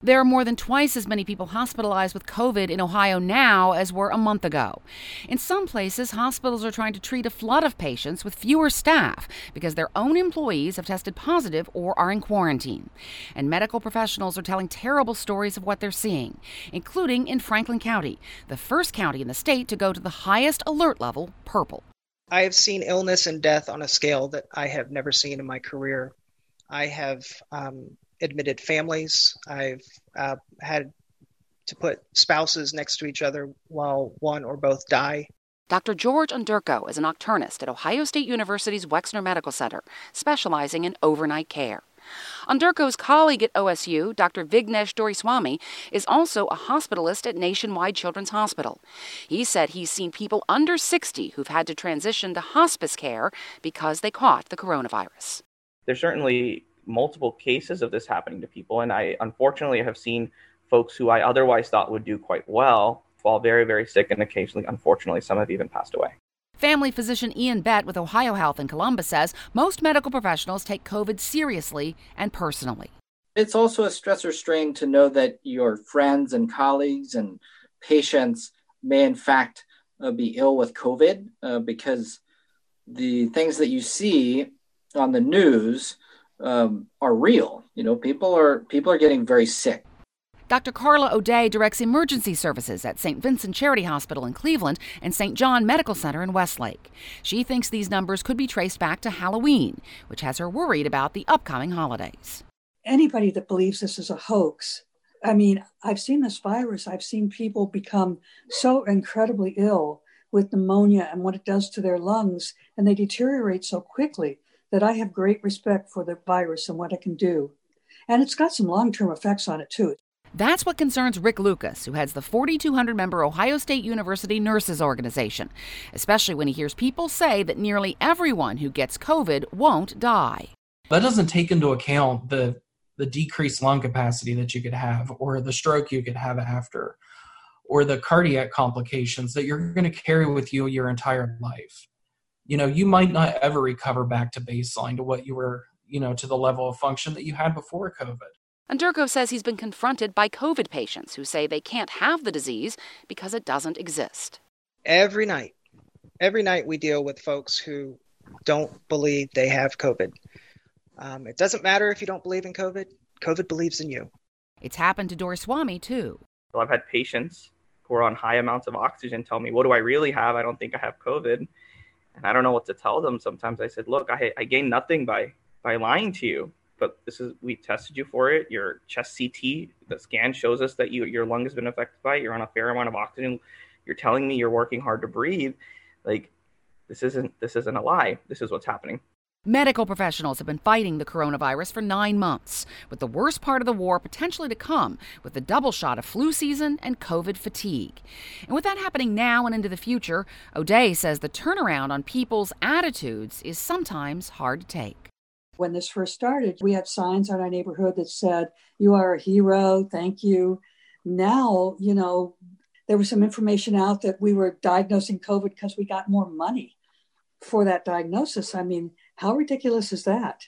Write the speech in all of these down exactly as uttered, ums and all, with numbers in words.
There are more than twice as many people hospitalized with COVID in Ohio now as were a month ago. In some places, hospitals are trying to treat a flood of patients with fewer staff because their own employees have tested positive or are in quarantine. And medical professionals are telling terrible stories of what they're seeing, including in Franklin County, the first county in the state to go to the highest alert level, purple. I have seen illness and death on a scale that I have never seen in my career. I have um, admitted families. I've uh, had to put spouses next to each other while one or both die. Doctor George Underko is an nocturnist at Ohio State University's Wexner Medical Center, specializing in overnight care. Underko's colleague at O S U, Doctor Vignesh Doraiswamy, is also a hospitalist at Nationwide Children's Hospital. He said he's seen people under sixty who've had to transition to hospice care because they caught the coronavirus. There's certainly multiple cases of this happening to people, and I unfortunately have seen folks who I otherwise thought would do quite well fall very, very sick, and occasionally, unfortunately, some have even passed away. Family physician Ian Bett with Ohio Health in Columbus says most medical professionals take COVID seriously and personally. It's also a stressor strain to know that your friends and colleagues and patients may in fact uh, be ill with COVID uh, because the things that you see on the news um, are real. You know, people are people are getting very sick. Doctor Carla O'Day directs emergency services at Saint Vincent Charity Hospital in Cleveland and Saint John Medical Center in Westlake. She thinks these numbers could be traced back to Halloween, which has her worried about the upcoming holidays. Anybody that believes this is a hoax, I mean, I've seen this virus. I've seen people become so incredibly ill with pneumonia and what it does to their lungs, and they deteriorate so quickly that I have great respect for the virus and what it can do. And it's got some long-term effects on it, too. That's what concerns Rick Lucas, who heads the forty-two hundred member Ohio State University Nurses Organization, especially when he hears people say that nearly everyone who gets COVID won't die. That doesn't take into account the, the decreased lung capacity that you could have, or the stroke you could have after, or the cardiac complications that you're going to carry with you your entire life. You know, you might not ever recover back to baseline, to what you were, you know, to the level of function that you had before COVID. Underko says he's been confronted by COVID patients who say they can't have the disease because it doesn't exist. Every night, every night we deal with folks who don't believe they have COVID. Um, it doesn't matter if you don't believe in COVID. COVID believes in you. It's happened to Doraiswamy, too. So I've had patients who are on high amounts of oxygen tell me, what do I really have? I don't think I have COVID. And I don't know what to tell them. Sometimes I said, look, I, I gained nothing by, by lying to you. But this is, we tested you for it. Your chest C T, the scan shows us that you, your lung has been affected by it. You're on a fair amount of oxygen. You're telling me you're working hard to breathe. Like, this isn't, this isn't a lie. This is what's happening. Medical professionals have been fighting the coronavirus for nine months, with the worst part of the war potentially to come with the double shot of flu season and COVID fatigue. And with that happening now and into the future, O'Day says the turnaround on people's attitudes is sometimes hard to take. When this first started, we had signs on our neighborhood that said, "You are a hero, thank you." Now, you know, there was some information out that we were diagnosing COVID because we got more money for that diagnosis. I mean, how ridiculous is that?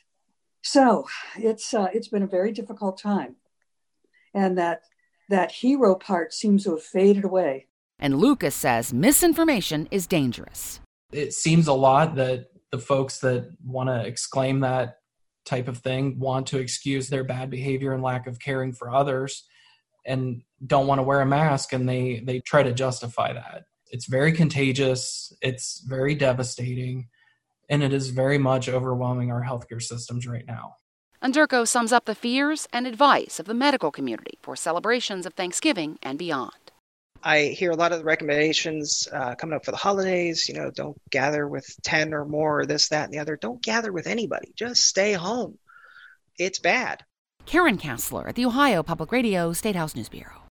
So it's uh, it's been a very difficult time. And that that hero part seems to have faded away. And Lucas says misinformation is dangerous. It seems a lot that the folks that want to exclaim that type of thing want to excuse their bad behavior and lack of caring for others and don't want to wear a mask, and they, they try to justify that. It's very contagious. It's very devastating. And it is very much overwhelming our healthcare systems right now. Underko sums up the fears and advice of the medical community for celebrations of Thanksgiving and beyond. I hear a lot of the recommendations uh, coming up for the holidays. You know, don't gather with ten or more, or this, that, and the other. Don't gather with anybody. Just stay home. It's bad. Karen Kassler at the Ohio Public Radio State House News Bureau.